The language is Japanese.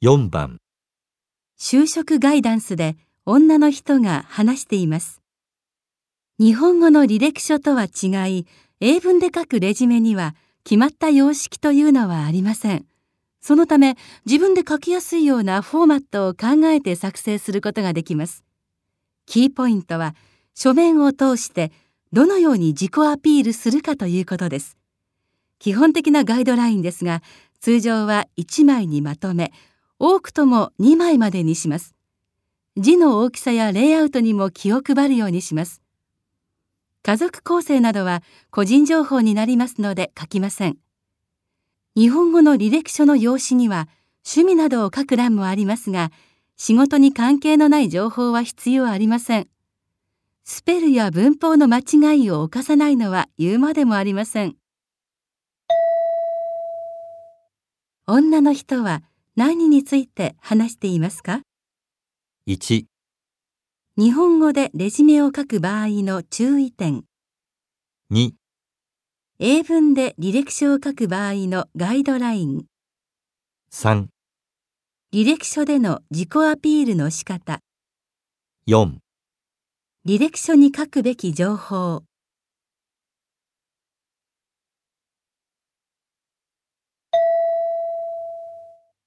4番、 就職ガイダンスで女の人が話しています。日本語の履歴書とは違い、英文で書くレジュメには決まった様式というのはありません。そのため、自分で書きやすいようなフォーマットを考えて作成することができます。キーポイントは、書面を通してどのように自己アピールするかということです。基本的なガイドラインですが、通常は1枚にまとめ、多くとも2枚までにします。字の大きさやレイアウトにも気を配るようにします。家族構成などは個人情報になりますので書きません。日本語の履歴書の用紙には趣味などを書く欄もありますが、仕事に関係のない情報は必要ありません。スペルや文法の間違いを犯さないのは言うまでもありません。女の人は何について話していますか？ 1、 日本語でレジュメを書く場合の注意点。 2、 英文で履歴書を書く場合のガイドライン。 3、 履歴書での自己アピールの仕方。 4 履歴書に書くべき情報。